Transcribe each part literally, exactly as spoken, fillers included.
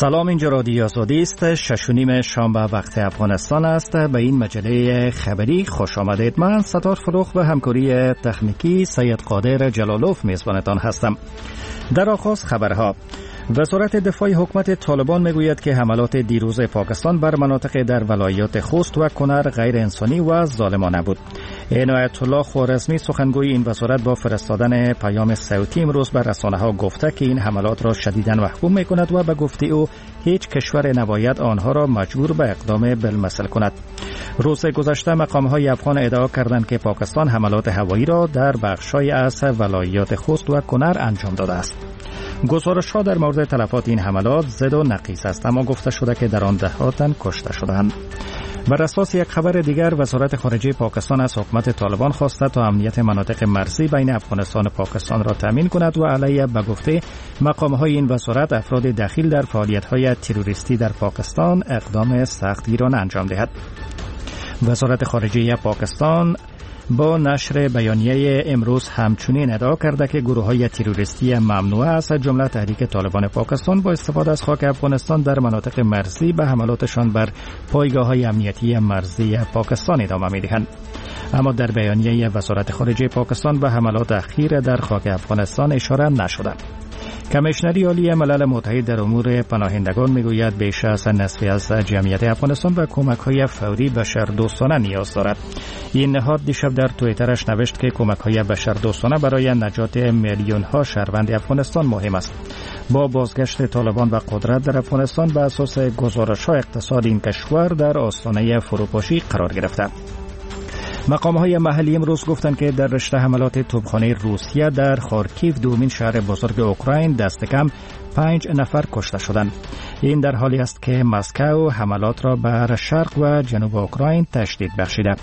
سلام، اینجا رادیو آزادی است. شش و نیم شام به وقت افغانستان است. به این مجله خبری خوش آمدید. من ستار فروخ و همکاری تکنیکی سید قادر جلالوف میزبانتان هستم. در آغاز خبرها. وزارت دفاع حکومت طالبان میگوید که حملات دیروز پاکستان بر مناطق در ولایات خوست و کنر غیر انسانی و ظالمانه بود. عنایت الله خوارزمی سخنگوی این وزارت با فرستادن پیام صوتی امروز بر رسانه‌ها گفته که این حملات را شدیداً محکوم می‌کند و به گفته او هیچ کشور نباید آنها را مجبور به اقدام بالمثل کند. روز گذشته مقام‌های افغان ادعا کردند که پاکستان حملات هوایی را در بخش‌های از ولایات خوست و کنر انجام داده است. گزارش‌ها در مورد تلفات این حملات زد و نقیص است، اما گفته شده که در آن ده‌ها تن کشته شدند. بر اساس یک خبر دیگر، وزارت خارجه پاکستان از حکومت طالبان خواسته تا امنیت مناطق مرزی بین افغانستان و پاکستان را تامین کند و علیه به گفته مقام‌های این وزارت افراد دخیل در فعالیت‌های تروریستی در پاکستان اقدام سختگیرانه انجام دهد. وزارت خارجه پاکستان با نشر بیانیه امروز همچنین ادعا کرده که گروه‌های تروریستی ممنوعه از جمله تحریک طالبان پاکستان با استفاده از خاک افغانستان در مناطق مرزی به حملاتشان بر پایگاه‌های امنیتی مرزی پاکستان ادامه می‌دهند. اما در بیانیه وزارت خارجه پاکستان به حملات اخیر در خاک افغانستان اشاره نشده. کمیشنری عالی ملل متحد در امور پناهندگان میگوید بیش از نصف از جمعیت افغانستان به کمک‌های فوری بشردوستانه نیاز دارد. این نهاد دیشب در توییترش نوشت که کمک‌های بشردوستانه برای نجات میلیون‌ها شهروند افغانستان مهم است. با بازگشت طالبان و قدرت در افغانستان به اساس گزارش‌ها اقتصاد این کشور در آستانه فروپاشی قرار گرفته. مقام‌های محلی امروز گفتند که در رشته حملات توپخانه روسیه در خارکیف، دومین شهر بزرگ اوکراین، دست کم پنج نفر کشته شدند. این در حالی است که مسکو حملات را بر شرق و جنوب اوکراین تشدید بخشیده.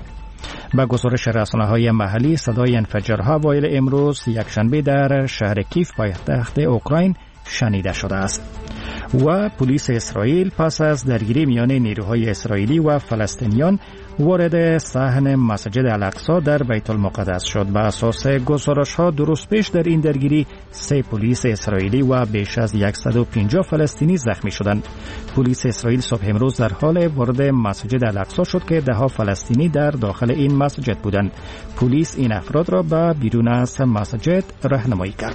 با گزارش رسانه‌های محلی، صدای انفجارها اوایل امروز یکشنبه در شهر کیف پایتخت اوکراین شنیده شده است. و پلیس اسرائیل پس از درگیری میان نیروهای اسرائیلی و فلسطینیان وارد صحن مسجد الاقصی در بیت المقدس شد. به اساس گزارش‌ها درست پیش در این درگیری سه پلیس اسرائیلی و بیش از صد و پنجاه فلسطینی زخمی شدند. پلیس اسرائیل صبح امروز در حال وارد مسجد الاقصی شد که ده ها فلسطینی در داخل این مسجد بودند. پلیس این افراد را به بیرون از مسجد راهنمایی کرد.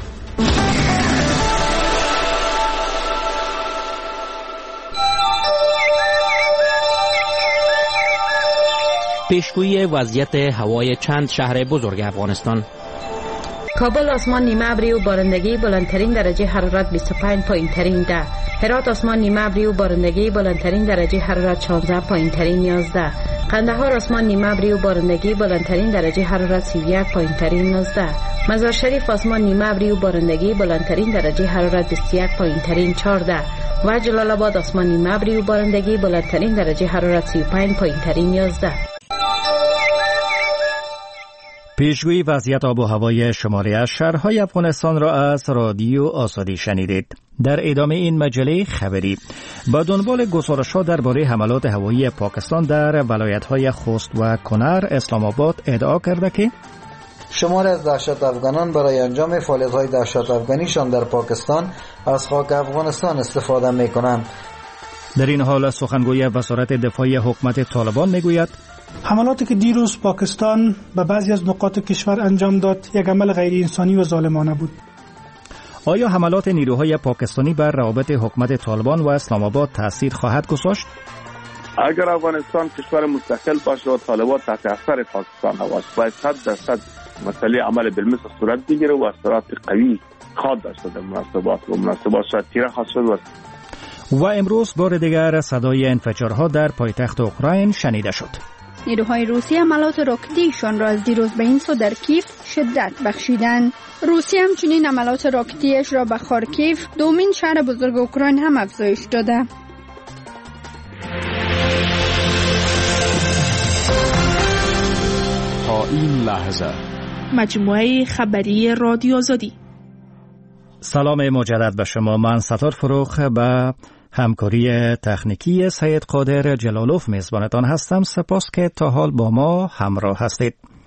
پیشگویی وضعیت هوای چند شهر بزرگ افغانستان. کابل آسمان نیمه ابری و بارندگی، بلندترین درجه حرارت بیست و پنج پایین ترین ده. هرات آسمان نیمه ابری و بارندگی، بلندترین درجه حرارت شانزده پایین ترین یازده. قندهار آسمان نیمه ابری و بارندگی، بلندترین درجه حرارت سی و یک پایین ترین نوزده. مزار شریف آسمان نیمه ابری و بارندگی، بلندترین درجه حرارت بیست و یک پایین ترین چهارده. و جلال آباد آسمان نیمه ابری و بارندگی، بلندترین درجه حرارت سی و پنج پایین ترین یازده. پیشگویی وضعیت آب و هوای شماری از شهرهای افغانستان را از رادیو آزادی شنیدید. در ادامه این مجله خبری با دنبال گزارش‌ها درباره حملات هوایی پاکستان در ولایت‌های خوست و کنر، اسلام آباد ادعا کرده که شماری از دهشت افغانان برای انجام فعالیت‌های دهشت افغانیشان در پاکستان از خاک افغانستان استفاده می‌کنند. در این حال سخنگوی وزارت دفاع حکومت طالبان میگوید حملاتی که دیروز پاکستان به بعضی از نقاط کشور انجام داد یک عمل غیر انسانی و ظالمانه بود. آیا حملات نیروهای پاکستانی بر روابط حکومت طالبان و اسلام آباد تأثیر خواهد گذاشت؟ اگر افغانستان کشور مستقل باشه و طالبان تحت اثر پاکستان هست، باید صد درصد مسئله عمل بالمثل صورت بگیره و اثرات قوی خواهد داشت در مناسبات و مناسبات شاید تیره خواهد شد. و امروز بار دیگر صدای انفجارها در پایتخت اوکراین شنیده شد. نیروهای روسیه عملات راکتیشان را از دیروز به این سو در کیف شدت بخشیدند. روسیه همچنین عملات راکتیش را به خارکیف، دومین شهر بزرگ اوکراین، هم افزایش داده. تا این لحظه مجموعه خبری رادیو آزادی. سلام مجدد به شما. من ستار فروخ به همکاری تکنیکی سید قادر جلالوف میزبانتان هستم. سپاس که تا حال با ما همراه هستید.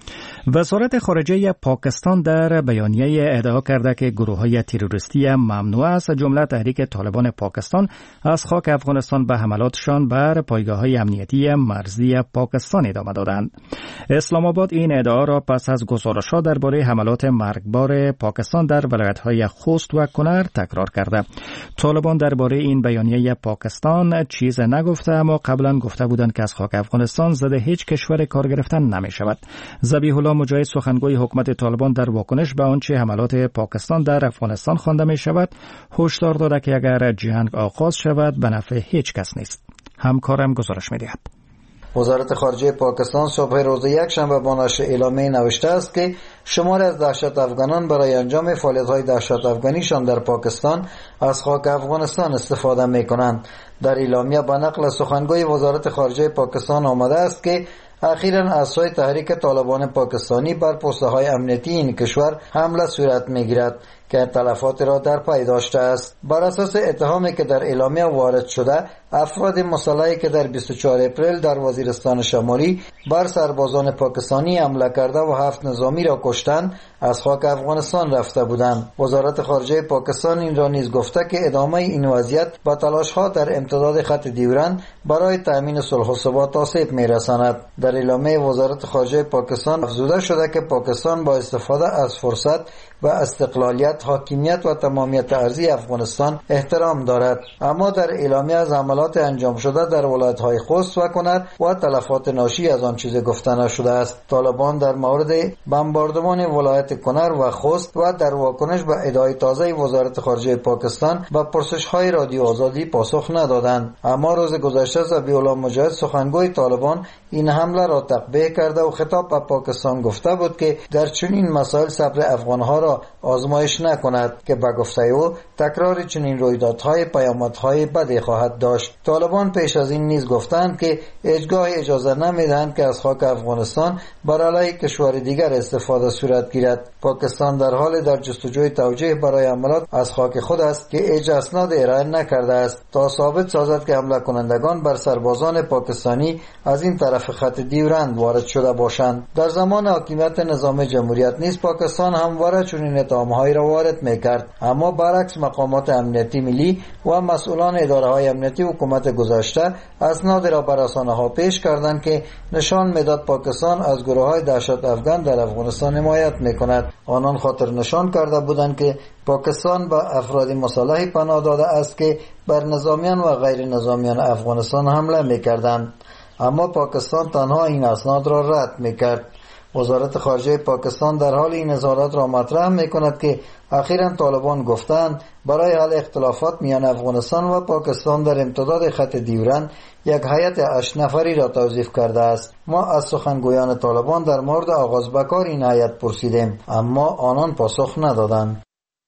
وزارت خارجه پاکستان در بیانیه ادعا کرده که گروه‌های تروریستی ممنوع از جمله تحریک طالبان پاکستان از خاک افغانستان به حملاتشان بر پایگاه‌های امنیتی مرزی پاکستان ادامه دادند. اسلام آباد این ادعا را پس از گزارش‌ها درباره حملات مرگبار پاکستان در ولایت‌های خوست و کنر تکرار کرده. طالبان درباره این بیانیه پاکستان چیز نگفته، اما قبلا گفته بودند که از خاک افغانستان ضد هیچ کشور کار گرفتن نمی‌شود. ذبیح الله مجاهد سخنگوی حکومت طالبان در واکنش به آنچه حملات پاکستان در افغانستان خوانده می شود هشدار داده که اگر جنگ آغاز شود به نفع هیچ کس نیست. همکارم گزارش می دهد. وزارت خارجه پاکستان صبح روز یکشنبه با نشر اعلامیه نوشته است که شماری از دهشت افغانان برای انجام فعالیت‌های دهشت افغانیشان در پاکستان از خاک افغانستان استفاده می‌کنند. در اعلامیه به نقل سخنگوی وزارت خارجه پاکستان آمده است که اخیراً اسای تحریک طالبان پاکستانی بر پست‌های امنیتی این کشور حمله صورت می‌گیرد که تلفات را در پی داشته است. بر اساس اتهامی که در اعلامیه وارد شده، افراد مسلحی که در بیست و چهار اپریل در وزیرستان شمالی بر سربازان پاکستانی حمله کرده و هفت نظامی را کشتند از خاک افغانستان رفته بودند. وزارت خارجه پاکستان این را نیز گفته که ادامه این وضعیت با تلاش‌ها در امتداد خط دیورند برای تأمین صلح و ثبات آسیب می‌رساند. در اعلامیه وزارت خارجه پاکستان افزوده شده که پاکستان با استفاده از فرصت و استقلالیت، حاکمیت و تمامیت ارضی افغانستان احترام دارد. اما در اعلامیه از حملات انجام شده در ولایت‌های خوست و کنر و تلفات ناشی از آن چیز گفته نشده است. طالبان در مورد بمباردمان ولایت کنر و خوست و در واکنش به ادعای تازه وزارت خارجه پاکستان به پرسش‌های رادیو آزادی پاسخ ندادند. اما روز گذشته ذبیح الله مجاهد سخنگوی طالبان این حمله را تقبیح کرده و خطاب به پاکستان گفته بود که در چنین مسائل صبر افغان‌ها را آزمایش نکند که به گفته او تکرار چنین رویدادهای پیامدهای بدی خواهد داشت. طالبان پیش از این نیز گفتند که هیچگاه اجازه نمیدهند که از خاک افغانستان بر علیه کشور دیگر استفاده صورت گیرد. پاکستان در حال در جستجوی توجیه برای حملات از خاک خود است که هیچ اسناد ارائه نکرده است تا ثابت سازد که حمله کنندگان بر سربازان پاکستانی از این طرف خط دیورند وارد شده باشند. در زمان حاکمیت نظام جمهوریت نیز پاکستان همواره چنین اتهام‌هایی را وارد می‌کرد، اما برعکس مقامات امنیتی ملی و مسئولان اداره‌های امنیتی حکومت گذشته اسناد را بر رسانه‌ها پیش کردند که نشان می‌داد پاکستان از گروه‌های دهشت افغان در افغانستان حمایت می‌کند. آنان خاطر نشان کرده بودند که پاکستان به افراد مسلحی پناه داده است که بر نظامیان و غیر نظامیان افغانستان حمله می‌کردند، اما پاکستان تنها این اسناد را رد می‌کرد. وزارت خارجه پاکستان در حال این اظهارات را مطرح می‌کند که اخیراً طالبان گفتند برای حل اختلافات میان افغانستان و پاکستان در امتداد خط دیورند یک هیئت هشت نفری را توظیف کرده است. ما از سخنگویان طالبان در مورد آغاز به کار این هیئت پرسیدیم، اما آنان پاسخ ندادند.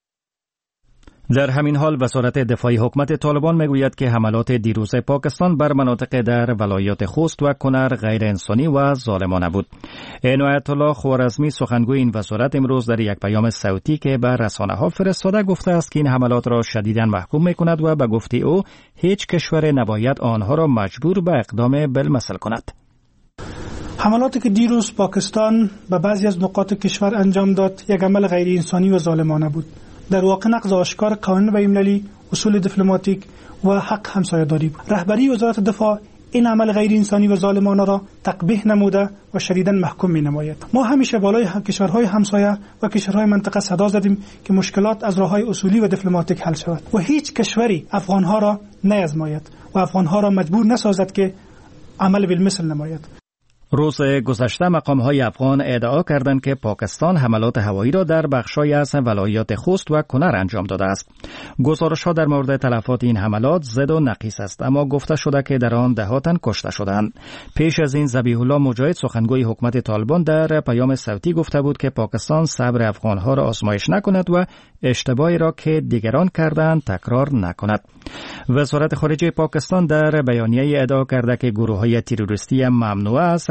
در همین حال وزارت دفاع حکومت طالبان میگوید که حملات دیروز پاکستان بر مناطق در ولایات خوست و کنر غیر انسانی و ظالمانه بود. عنایت الله خوارزمی سخنگوی این وزارت امروز در یک پیام صوتی که به رسانه‌ها فرستاده گفته است که این حملات را شدیداً محکوم میکند و به گفته او هیچ کشور نباید آنها را مجبور به اقدام بالمثل کند. حملاتی که دیروز پاکستان به بعضی از نقاط کشور انجام داد یک عمل غیر انسانی و ظالمانه بود. در واقع نقض آشکار قوانین بین‌المللی، اصول دیپلماتیک و حق همسایه‌داری بود. رهبری وزارت دفاع این عمل غیر انسانی و ظالمانه را تقبیح نموده و شدیداً محکوم می‌نماید. ما همیشه بالای کشورهای همسایه و کشورهای منطقه صدا زدیم که مشکلات از راه‌های اصولی و دیپلماتیک حل شود و هیچ کشوری افغان‌ها را نیازماید و افغان‌ها را مجبور نسازد که عمل بالمثل نماید. روز گذشته مقام‌های افغان ادعا کردند که پاکستان حملات هوایی را در بخش‌های از ولایات خوست و کنر انجام داده است. گزارش‌ها در مورد تلفات این حملات زد و نقیص است، اما گفته شده که در آن ده ها تن کشته شدند. پیش از این ذبیح الله مجاهد سخنگوی حکومت طالبان در پیام صوتی گفته بود که پاکستان صبر افغان‌ها را آزمایش نکند و اشتباهی را که دیگران کردند تکرار نکند. وزارت خارجه پاکستان در بیانیه ادعا کرده که گروه‌های تروریستی ممنوع از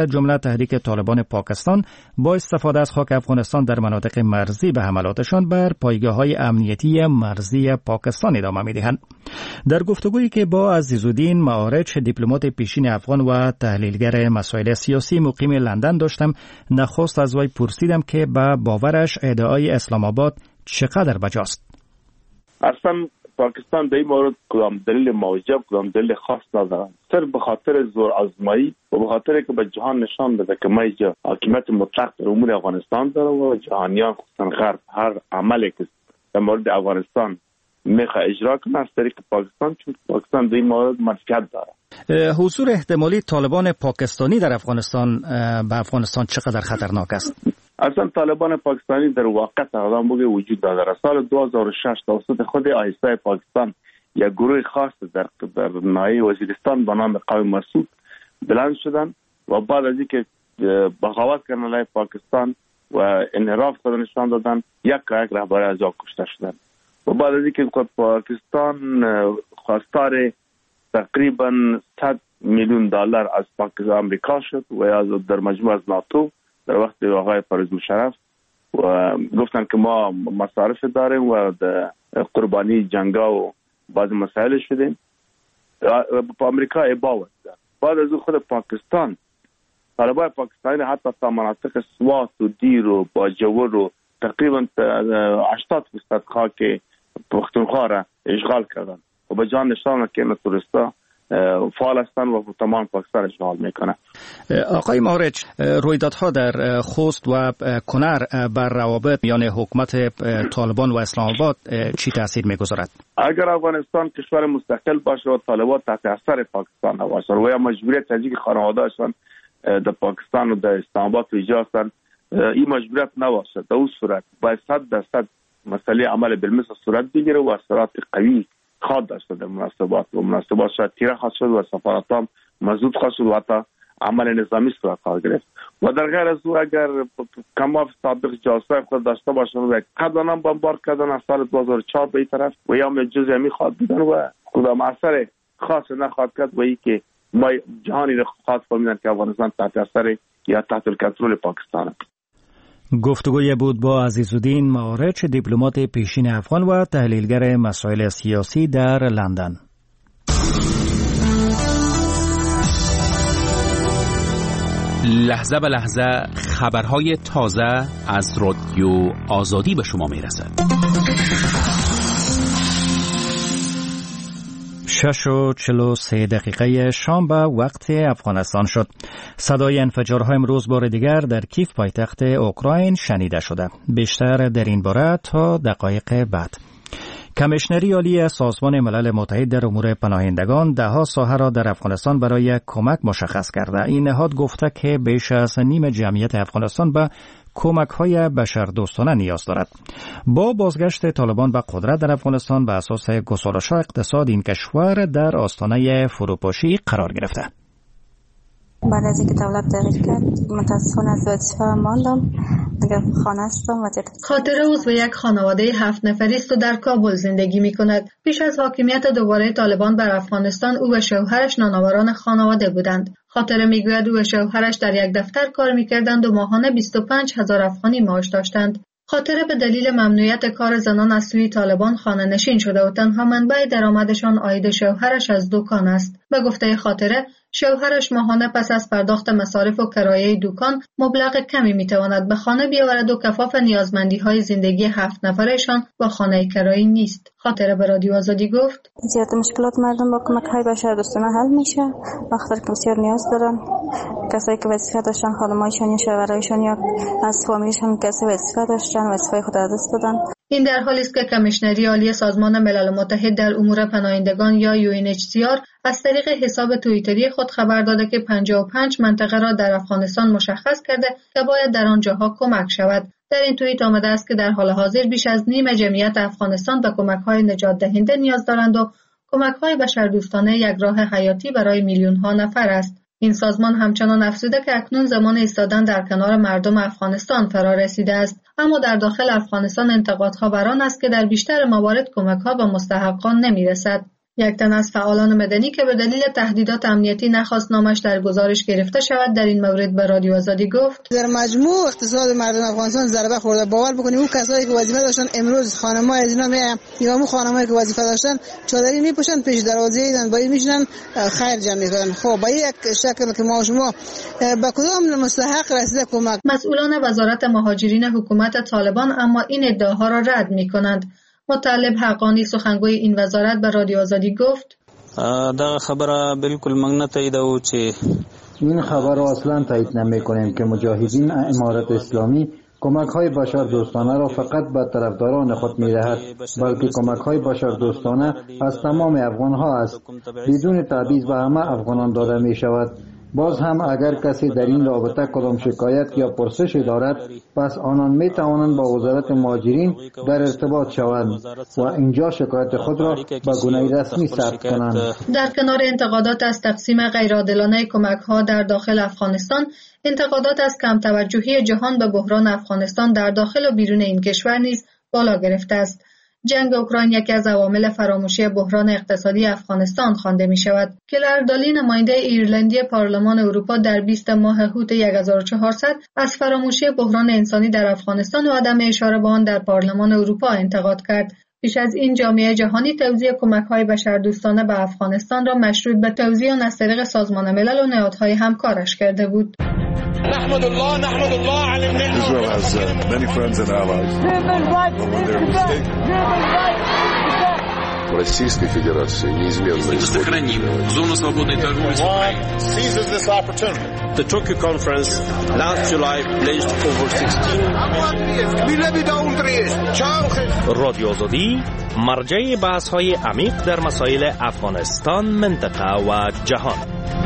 از جمله تحریک طالبان پاکستان با استفاده از خاک افغانستان در مناطق مرزی به حملاتشان بر پایگاه‌های امنیتی مرزی پاکستان ادامه می‌دهند. در گفتگویی که با عزیزالدین معارج دیپلمات پیشین افغان و تحلیلگر مسائل سیاسی مقیم لندن داشتم، نخست از وی پرسیدم که به باورش ادعای اسلام آباد چقدر بجاست. اصلا پاکستان به این مورد کدام دلیل موجب کدام دلیل خاص ندارد، صرف به خاطر زور آزمایی و به خاطر که به جهان نشان بده که ما اینجا حاکمیت مطلق در امور افغانستان داره و جهانیان خصوصا غرب هر عملی که در مورد افغانستان میخواه اجرا کنه از طریق پاکستان، چون پاکستان به این مورد منفعت داره. حضور احتمالی طالبان پاکستانی در افغانستان به افغانستان چقدر خطرناک است؟ اصلا طالبان پاکستانی در واقع تقدام بگه وجود داره. سال دو هزار و شش توسط خود آیسای پاکستان یک گروه خاص در در ناحیه وزیرستان به نام قوم مسعود بلند شدن و بعد از اینکه بغاوت کردن علیه پاکستان و انحراف خود نشان دادن، یک یک رهبر از جا کشته شدن و بعد از اینکه پاکستان خواستار تقریبا صد میلیون دلار از پاکستان آمریکا شد و از در مجموعه از ناتو در وقت آقای پرویز مشرف و گفتن که ما مصارف داریم و قربانی جنگا و بعض مسائل شدیم، با آمریکا اباوت داد. بعد از خود پاکستان طالبان پاکستانی حتی تا مناطق سوات و دیر و باجور و تقریبا هشتاد درصد خاک پختونخوا را اشغال کردن و به جان نشان که این توریستا فعال هستند و تمام پاکستان اشغال میکنه. آقای معارج، رویدادها در خوست و کنر بر روابط میان حکومت طالبان و اسلام آباد چی تاثیر میگذارد؟ اگر افغانستان کشور مستقل باشه و طالبان تحت اثر پاکستان باشه و یا مجبوریت از اینکه خانواده‌شان در پاکستان و در اسلام آباد توجه هستند، این مجبوریت نباشه، در اون صورت باید صد درصد مسئله عمل بالمثل صورت بگیره و اثرات قوی خواهد داشت در مناسبات و مناسبات شاید تیره خواهد شد و سفارت هم مزود خواهد شد و حتی عمل نظامی صورت خواهد گرفت. و در غیر از او اگر کماف سابق جاسوس خود داشته باشن و قدران بمبار کردن از سال دو هزار و چهار به این طرف و یا جزء همی خواهد بودن و کدام اثر خاص نخواهد کرد و ای که ما جهانی را خواهد فهمیدن که افغانستان تحت اثر یا تحت کنترل پاکستان است. گفتگوی بود با عزیزالدین معارج دیپلمات پیشین افغان و تحلیلگر مسائل سیاسی در لندن. لحظه به لحظه خبرهای تازه از رادیو آزادی به شما میرسد. شش و چل و سه دقیقه شام به وقت افغانستان شد. صدای انفجارها امروز بار دیگر در کیف پایتخت اوکراین شنیده شده. بیشتر در این باره تا دقایق بعد. کمیشنری عالی سازمان ملل متحد در امور پناهندگان دهها ساحه را در افغانستان برای کمک مشخص کرده. این نهاد گفته که بیش از نیم جمعیت افغانستان به کمک‌های بشردوستانه نیاز دارد. با بازگشت طالبان به قدرت در افغانستان به اساس گزارش‌های اقتصاد این کشور در آستانه فروپاشی قرار گرفته. بعد از اینکه دولت تغییر کرد متاسفانه از وظیفه ماندم، دیگر خانه هستم. خاطره عضو یک خانواده هفت نفری است و در کابل زندگی می کند. پیش از حاکمیت دوباره طالبان بر افغانستان او و شوهرش نانآوران خانواده بودند. خاطره میگوید او و شوهرش در یک دفتر کار میکردند و ماهانه بیست و پنج هزار افغانی معاش داشتند. خاطره به دلیل ممنوعیت کار زنان از سوی طالبان خانه نشین شده و تنها منبع درآمدشان عاید شوهرش از دکان است. به گفته خاطره، شوهرش ماهانه پس از پرداخت مصارف و کرایه دکان مبلغ کمی میتواند به خانه بیاورد و کفاف نیازمندی‌های زندگی هفت نفرشان با خانه کرایی نیست. خاطره به رادیو آزادی گفت: زیاد مشکلات مردم با کمک‌های بشردوستانه حل میشه، وقتی که بسیار نیاز دارن. کسایی که وظیفه داشتن، خانمایشان یا شوهرایشان یا از فامیلشان کسی وظیفه داشتن، وظیفه خود از دست دادن. این در حالی است که کمیشنری عالی سازمان ملل متحد در امور پناهندگان یا یو ان اچ سی آر از طریق حساب توییتری خود خبر داده که پنجاه و پنج منطقه را در افغانستان مشخص کرده که باید در آنجاها کمک شود. در این توییت آمده است که در حال حاضر بیش از نیم جمعیت افغانستان به کمک‌های نجات دهنده نیاز دارند و کمک‌های بشردوستانه یک راه حیاتی برای میلیون‌ها نفر است. این سازمان همچنان افزوده که اکنون زمان ایستادن در کنار مردم افغانستان فرا رسیده است، اما در داخل افغانستان انتقادها بر آن است که در بیشتر موارد کمک‌ها به مستحقان نمی‌رسد. یک تن از فعالان مدنی که به دلیل تهدیدات امنیتی نخواست نامش در گزارش گرفته شود در این مورد به رادیو آزادی گفت در مجموع اقتصاد مردم افغانستان ضربه خورده. باور بکنید اون کسایی که وظیفه داشتن امروز خانم‌ها از اینا میایم یا اون خانم‌هایی که وظیفه داشتن چادری میپوشن پیش دروازه ایدن باید میشنن خیر جمع میکنن. خب با یک شکل که ما شما به کدام مستحق رسیده کمک. مسئولان وزارت مهاجرین حکومت طالبان اما این ادعاها را رد میکنند. مطلب حقانی سخنگوی این وزارت به رادیو آزادی گفت دا خبره بالکل موږ نه تاییدوو چې این خبر را اصلا تایید نمی‌کنیم که مجاهدین امارت اسلامی کمک های بشر دوستانه را فقط به طرفداران خود می‌دهد، بلکه کمک های بشر دوستانه از تمام افغان ها است. بدون تبعیض به همه افغانان داده می شود. باز هم اگر کسی در این رابطه کدام شکایت یا پرسشی دارد، پس آنان می توانند با وزارت مهاجرین در ارتباط شوند و اینجا شکایت خود را به گونه رسمی ثبت کنند. در کنار انتقادات از تقسیم غیرعادلانه کمک ها در داخل افغانستان، انتقادات از کم توجهی جهان به بحران افغانستان در داخل و بیرون این کشور نیز بالا گرفته است. جنگ اوکراین یکی از عوامل فراموشی بحران اقتصادی افغانستان خوانده می شود. کلر دالی نماینده ایرلندی پارلمان اروپا در بیست ماه هوت هزار و چهارصد از فراموشی بحران انسانی در افغانستان و عدم اشاره به آن در پارلمان اروپا انتقاد کرد. پیش از این جامعه جهانی توزیع کمک‌های بشردوستانه به افغانستان را مشروط به توزیع آن از طریق سازمان ملل و نهادهای همکارش کرده بود. نحمد الله نحمد الله على النعمة. Israel has uh, many friends and allies. Российской Федерации неизменно сохраним зону свободной торговли. Seizes this opportunity. The Tokyo conference last July pledged over sixteen. رادیو آزادی مرجع بحث‌های عمیق در مسائل افغانستان، منطقه و جهان.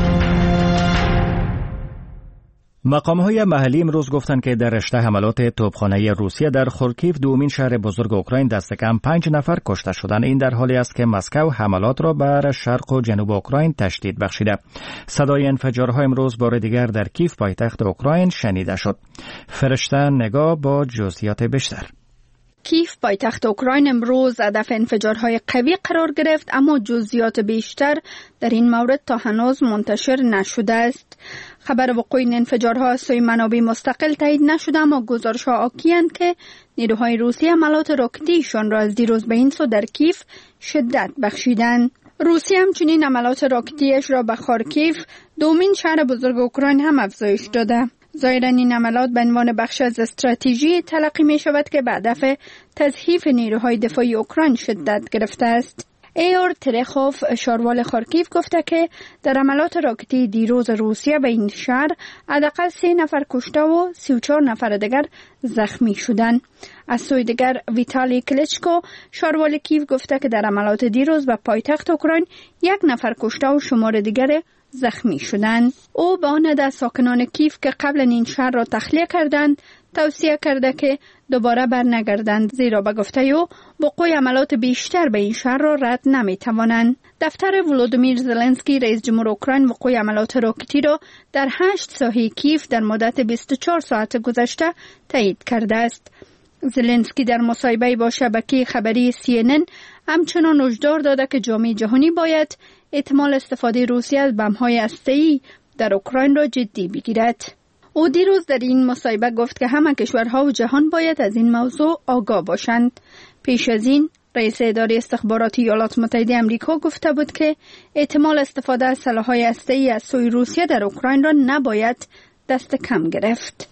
مقام‌های محلی امروز گفتند که در رشته حملات توپخانه روسیه در خورکیف، دومین شهر بزرگ اوکراین، دست کم پنج نفر کشته شدند. این در حالی است که مسکو حملات را بر شرق و جنوب اوکراین تشدید بخشیده. صدای انفجارها امروز بار دیگر در کیف، پایتخت اوکراین، شنیده شد. فرشته نگاه با جزئیات بیشتر. کیف، پایتخت اوکراین، امروز هدف انفجارهای قوی قرار گرفت، اما جزئیات بیشتر در این مورد تا هنوز منتشر نشده است. خبر وقوع این انفجارها از سوی منابع مستقل تایید نشده، اما گزارش‌ها حاکی‌اند که نیروهای روسی عملات راکتیشان را از دیروز به این سو در کیف شدت بخشیدند. روسیه همچنین عملات راکتیش را به خارکیف، دومین شهر بزرگ اوکراین، هم افزایش داده. ظاهراً این عملات به عنوان بخش از استراتژی تلقی می شود که به هدف تضعیف نیروهای دفاعی اوکراین شدت گرفته است. ایور ترخوف، شاروال خارکیف، گفته که در عملات راکتی دیروز روسیه به این شهر حداقل سه نفر کشته و سی و چهار نفر دیگر زخمی شدند. از سوی دیگر ویتالی کلیچکو، شاروال کیف، گفته که در عملات دیروز به پایتخت اوکراین یک نفر کشته و شمار دیگر زخمی شدند. او به آن عده ساکنان کیف که قبل این شهر را تخلیه کردند توصیه کرده که دوباره برنگردند، زیرا به گفته او وقوع عملات بیشتر به این شهر را رد نمی توانند. دفتر ولودیمیر زلنسکی، رئیس جمهور اوکراین، وقوع عملات راکتی را در هشت ساحه کیف در مدت بیست و چهار ساعت گذشته تایید کرده است. زلنسکی در مصاحبه با شبکه خبری سی ان ان همچنان هشدار داده که جامعه جهانی باید احتمال استفاده روسیه از بمب‌های هسته‌ای در اوکراین را جدی بگیرد. او دیروز در این مصاحبه گفت که همه کشورها و جهان باید از این موضوع آگاه باشند. پیش از این رئیس اداره استخباراتی ایالات متحده آمریکا گفته بود که احتمال استفاده از سلاح‌های هسته‌ای از سوی روسیه در اوکراین را نباید دست کم گرفت.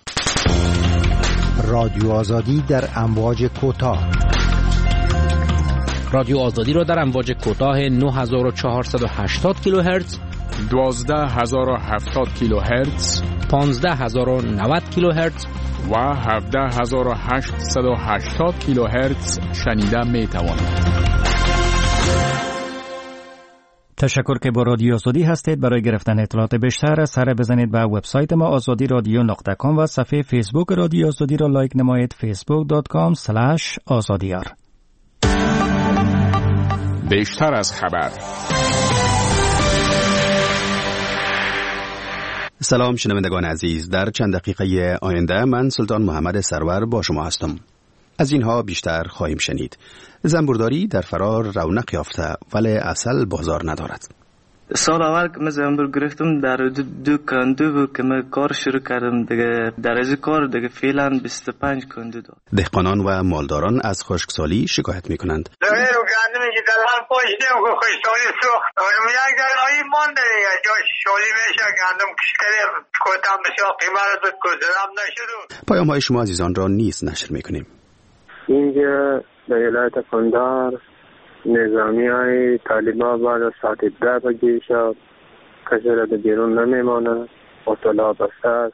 رادیو آزادی در امواج کوتاه. رادیو آزادی را در امواج کوتاه نه هزار و چهارصد و هشتاد کیلوهرتز، دوازده هزار و هفتاد کیلوهرتز، پانزده هزار و نود کیلوهرتز و هفده هزار و هشتصد و هشتاد کیلوهرتز شنیده می توانید. تشکر که با رادیو آزادی هستید. برای گرفتن اطلاعات بیشتر سر بزنید به وبسایت ما آزادی رادیو نقطه کام و صفحه فیسبوک رادیو آزادی را لایک نمایید، فیسبوک دات کام اسلش آزادیار. بیشتر از خبر. سلام شنوندگان عزیز، در چند دقیقه آینده من سلطان محمد سرور با شما هستم. از اینها بیشتر خواهیم شنید. زنبورداری در فرا رونق یافته ولی اصل بازار ندارد. سال اول که من زنبور گرفتم در دو, دو کندو بود که من کار شروع کردم دیگه. در از کار دیگه فعلا بیست و پنج کندو داد. دهقانان و مالداران از خشکسالی شکایت میکنند. در رو گندم که در هم پاشیدم که خشکسالی سوخت. اونم یک در آیی مانده دیگه. جا شالی میشه گندم کشکره کتم بسیار قیمت بود کدرم نشد. پیام های شما عزیزان را نیز نشر میکنیم. اینجا در ولایت قندهار نظامی های طالبان بعد از ساعت ده بجه شب کسی را بیرون نمیمانه، اطلاع بسته است.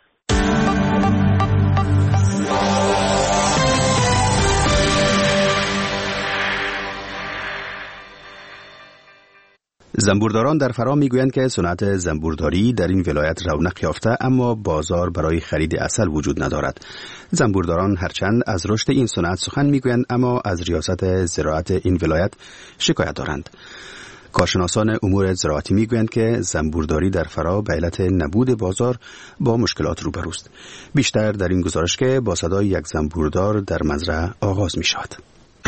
زنبورداران در فرا میگویند که صنعت زنبورداری در این ولایت رونق یافته اما بازار برای خرید عسل وجود ندارد. زنبورداران هرچند از رشد این صنعت سخن میگویند اما از ریاست زراعت این ولایت شکایت دارند. کارشناسان امور زراعتی میگویند که زنبورداری در فرا به علت نبود بازار با مشکلات روبروست. بیشتر در این گزارش که با صدای یک زنبوردار در مزرعه آغاز می شود.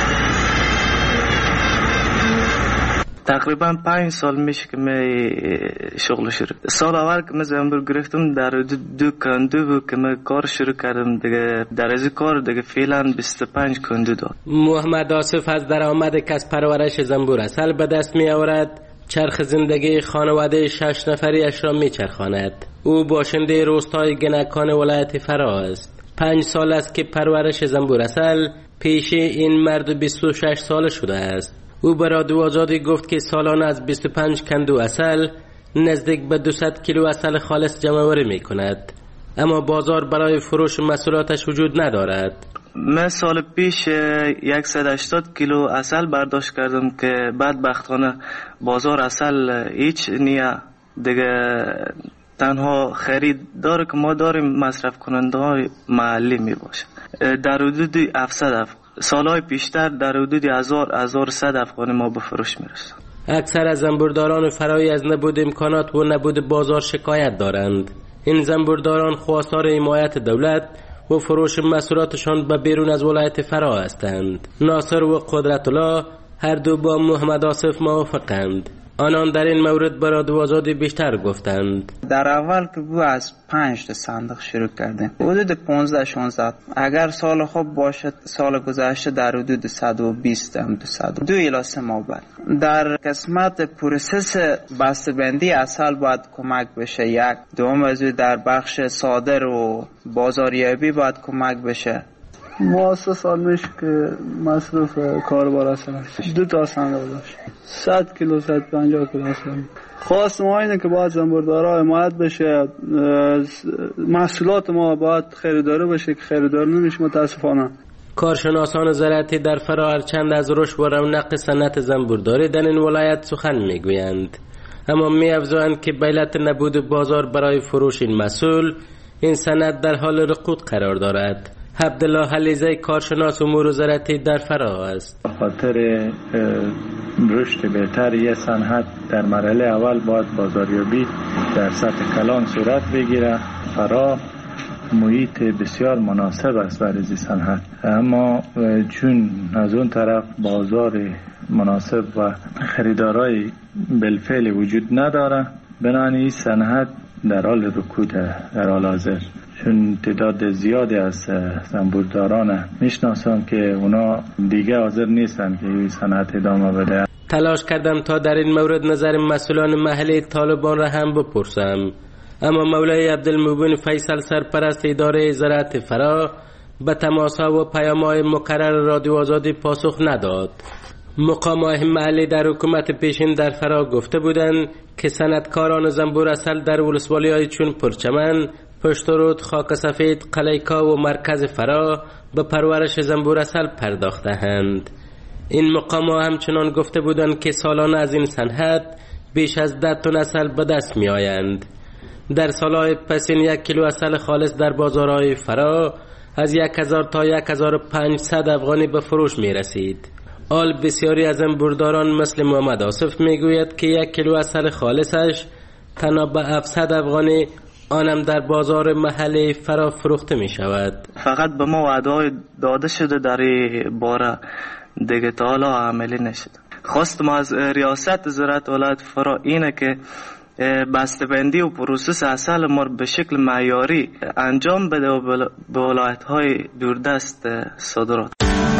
تقریبا پنج سال میشه که من شغل شروع. سال اول که من زنبور گرفتم در دو, دو کندو بود که من کار شروع کردم دیگه. در از کار دیگه فعلا بیست و پنج کندو داد. محمد آصف از درآمد کسب پرورش زنبور عسل به دست می آورد. چرخ زندگی خانواده شش نفریش را می چرخاند. او باشنده روستای گنکان ولایت فرا است. پنج سال است که پرورش زنبور عسل پیش این مرد بیست و شش ساله شده است. او به رادیو آزادی گفت که سالانه از بیست و پنج کندو عسل نزدیک به دویست کیلو عسل خالص جمع‌آوری می کند، اما بازار برای فروش محصولاتش وجود ندارد. من سال پیش صد و هشتاد کیلو عسل برداشت کردم که بدبختانه بازار عسل هیچ نیه دیگه. تنها خریدار که ما داریم مصرف کننده های محلی می باشه. در حدود هفتصد افغان سالهای پیشتر در حدود هزار هزار و صد افغانی ما به فروش میرسه. اکثر از زنبورداران فرایی از نبود امکانات و نبود بازار شکایت دارند. این زنبورداران خواستار حمایت دولت و فروش محصولاتشان به بیرون از ولایت فرا هستند. ناصر و قدرت الله هر دو با محمد آصف موافقند. آنان در این مورد به رادیو آزادی بیشتر گفتند. در اول که بود از پنج تا صندوق شروع کردیم، حدود پانزده شانزده. اگر سال خوب باشد سال گذشته در حدود صد و بیست هم دویست دو الی سه ماه بعد. در قسمت پروسس بسته‌بندی عسل باید کمک بشه. یک دوم از در بخش صادر و بازاریابی باید کمک بشه. ما سه سال میشه که مصرف کاربار هستم. دو تا صندوق داشت. صد کیلو صد و پنجاه کیلو هستم. خواست ما اینه که باید زنبوردارا حمایت بشه. محصولات ما باید خریداری بشه که خریدار نمیشه متاسفانه. کارشناسان زراعتی در فرا هرچند از رشد و رونق صنعت زنبورداری در این ولایت سخن میگویند، اما می‌افزایند که به علت نبود بازار برای فروش این محصول، این صنعت در حال رکود قرار دارد. عبدالله حلیزه کارشناس امور زراعتی در فرا است. خاطر رشد بهتر یک صنعت در مرحله اول باید بازاریابی در سطح کلان صورت بگیره. فرا محیط بسیار مناسب است برای این صنعت، اما چون از اون طرف بازار مناسب و خریدارای بالفعل وجود نداره، بنابراین این صنعت در حال رکود در حال حاضر. چون تعداد زیادی از زنبورداران میشناسم که اونا دیگه حاضر نیستن که این صنعت ادامه بده. تلاش کردم تا در این مورد نظر مسئولان محلی طالبان را هم بپرسم، اما مولای عبدالمبین فیصل سرپرست اداره زراعت فرا به تماس‌ها و پیام‌های مکرر رادیو آزادی پاسخ نداد. مقامات محلی در حکومت پیشین در فرا گفته بودند که صنعتکاران زنبور عسل در ولسوالی‌های چون پرچمن، پشترود، خاک سفید، قلیکا و مرکز فرا به پرورش زنبور عسل پرداخته‌اند. این مقامات همچنان گفته بودند که سالانه از این صنعت بیش از ده تن عسل به دست می آیند. در سالهای پسین یک کیلو عسل خالص در بازارهای فرا از یک هزار تا یک هزار و پانصد افغانی به فروش می رسید. آل بسیاری از زنبورداران مثل محمد آصف می گوید که یک کیلو عسل خالصش تنها به هفتصد افغانی آنم در بازار محلی فرا فروخته می شود. فقط به ما وعده داده شده در این باره، دیگه تا حالا عملی نشده. خواستم از ریاست زراعت ولایت فرا اینه که بسته‌بندی و پروسس عسل ما به شکل معیاری انجام بده و به ولایت‌های دوردست صادرات.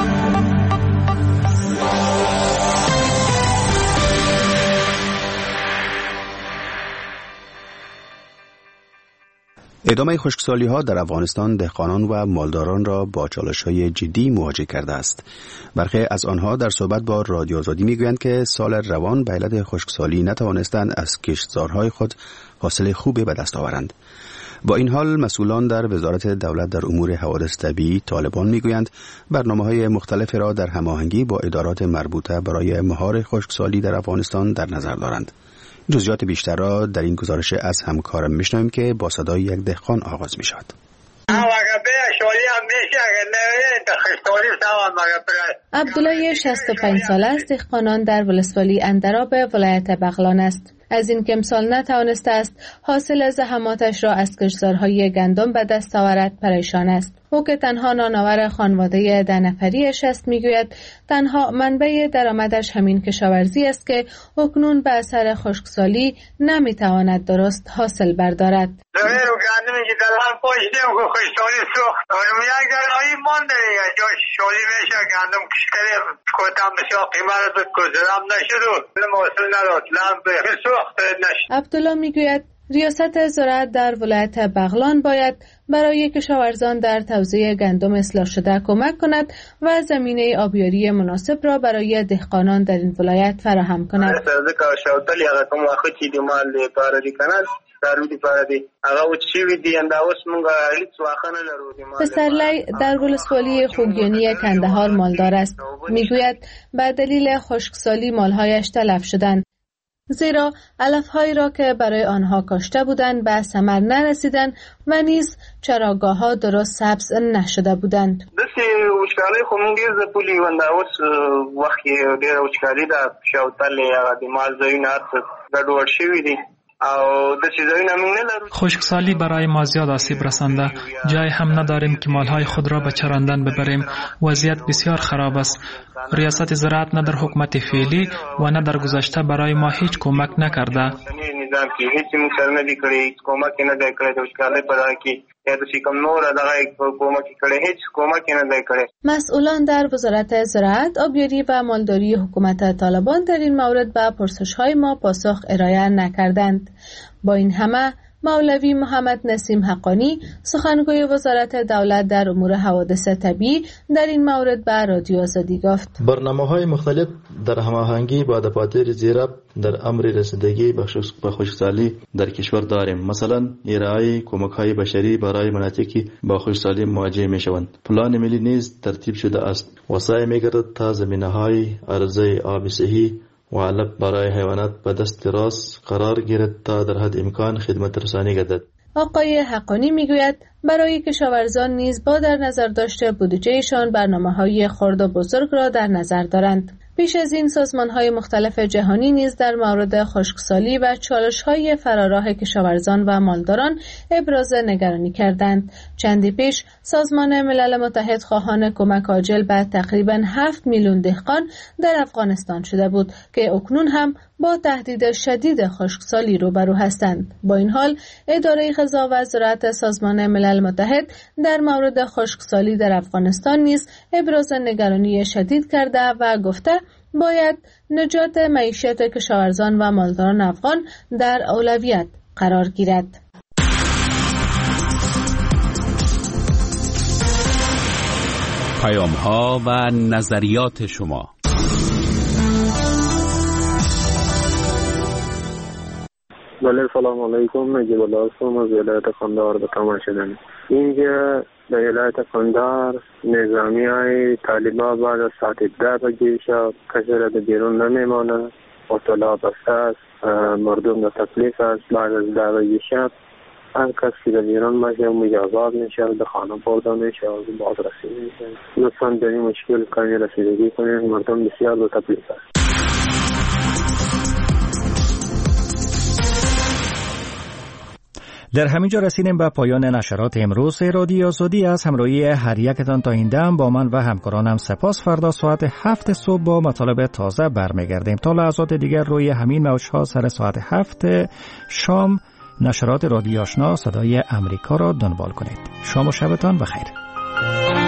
ادامه خشکسالی ها در افغانستان دهقانان و مالداران را با چالش های جدی مواجه کرده است. برخی از آنها در صحبت با رادیو آزادی میگویند که سال روان به علت خشکسالی نتوانستند از کشتزارهای خود حاصل خوبی به دست آورند. با این حال مسئولان در وزارت دولت در امور حوادث طبیعی طالبان میگویند برنامه‌های مختلفی را در هماهنگی با ادارات مربوطه برای مهار خشکسالی در افغانستان در نظر دارند. جزئیات بیشتر را در این گزارش از همکارم میشنویم که با صدای یک دهقان آغاز می شود. عبدالله شصت و پنج ساله است، دهقانان در ولسوالی اندراب ولایت بغلان است. از این که امسال نتوانسته است حاصل زحماتش را از کشتزارهای گندم به دست آورد پریشان است. او که تنها نانآور خانواده ده نفریش است میگوید تنها منبع درآمدش همین کشاورزی است که اکنون به اثر خشکسالی نمیتواند درست حاصل بردارد. عبدالله میگوید ریاست زراعت در ولایت بغلان باید برای کشاورزان در توزیع گندم اصلاح شده کمک کند و زمینه آبیاری مناسب را برای دهقانان در این ولایت فراهم کند. پسرلی در ولسوالی خوگیانی کندهار مالدار است. میگوید به دلیل خشکسالی مالهایش تلف شدند، زیرا علف‌هایی را که برای آنها کاشته بودند به ثمر نرسیدند و نیز چراگاه‌ها درست سبز نشده بودند. دسی وچکالی خو مونږ ډېر پولی ونده اوس وخت یې ډېره وچکالي ده شاوتلې هغه د مال ځایونه هر ګډوډ شوي دي. خشکسالی برای ما زیاد آسیب رسانده. جای هم نداریم که مالهای خود را به چراندن ببریم. وضعیت بسیار خراب است. ریاست زراعت نه در حکومت فعلی و نه در گذشته برای ما هیچ کمک نکرده. مسئولان در وزارت زراعت، آبیاری و مالداری حکومت طالبان در این مورد به پرسش‌های ما پاسخ ارائه نکردند. با این همه مولوی محمد نسیم حقانی، سخنگوی وزارت دولت در امور حوادث طبیعی، در این مورد به رادیو آزادی گفت: برنامه‌های مختلف در هماهنگی با دفاتر زیراب در امر رسیدگی به خشکسالی در کشور داریم. مثلا ارائه کمک‌های بشری برای مناطقی با خشکسالی مواجه می‌شوند. پلان ملی نیز ترتیب شده است و سعی می‌گردد تا زمینه‌های عرضه آب صحی و علف برای حیوانات به دست راست قرار گیرد تا در حد امکان خدمت رسانی گردد. آقای حقانی میگوید برای کشاورزان نیز با در نظر داشته بودجهشان برنامه‌های خرد و بزرگ را در نظر دارند. پیش از این سازمان‌های مختلف جهانی نیز در مورد خشکسالی و چالش‌های فراراه کشاورزان و مالداران ابراز نگرانی کردند. چندی پیش سازمان ملل متحد خواهان کمک عاجل به تقریباً هفت میلیون دهقان در افغانستان شده بود که اکنون هم با تهدید شدید خشکسالی روبرو هستند. با این حال اداره غذا و زراعت سازمان ملل متحد در مورد خشکسالی در افغانستان نیز ابراز نگرانی شدید کرده و گفته باید نجات معیشت کشاورزان و مالداران افغان در اولویت قرار گیرد. پیام ها و نظریات شما. بله، سلام علیکم. نجیب الله هستم از ولایت قندهار به تماس شدن. اینجا در ولایت قندهار نظامی های طالبان بعد از ساعت ده بجه شب کسی را در بیرون نمیمانه. اطلاع بسته است، مردم در تکلیف است. بعد از ده بجه شب هر کس که در بیرون باشه مجازات میشه، به خانه برده میشه و بازرسی میشه. لطفاً در این مشکل کمی رسیدگی کنید. مردم بسیار در تکلیف است. در همینجا رسیدیم به پایان نشرات امروز رادیو آزادی. از همراهی هر یکتان تا این دم با من و همکارانم سپاس. فردا ساعت هفت صبح با مطالب تازه برمیگردیم. تا لحظات دیگر روی همین موج‌ها سر ساعت هفت شام نشرات رادیو آشنا صدای امریکا را دنبال کنید. شام و شبتان بخیر.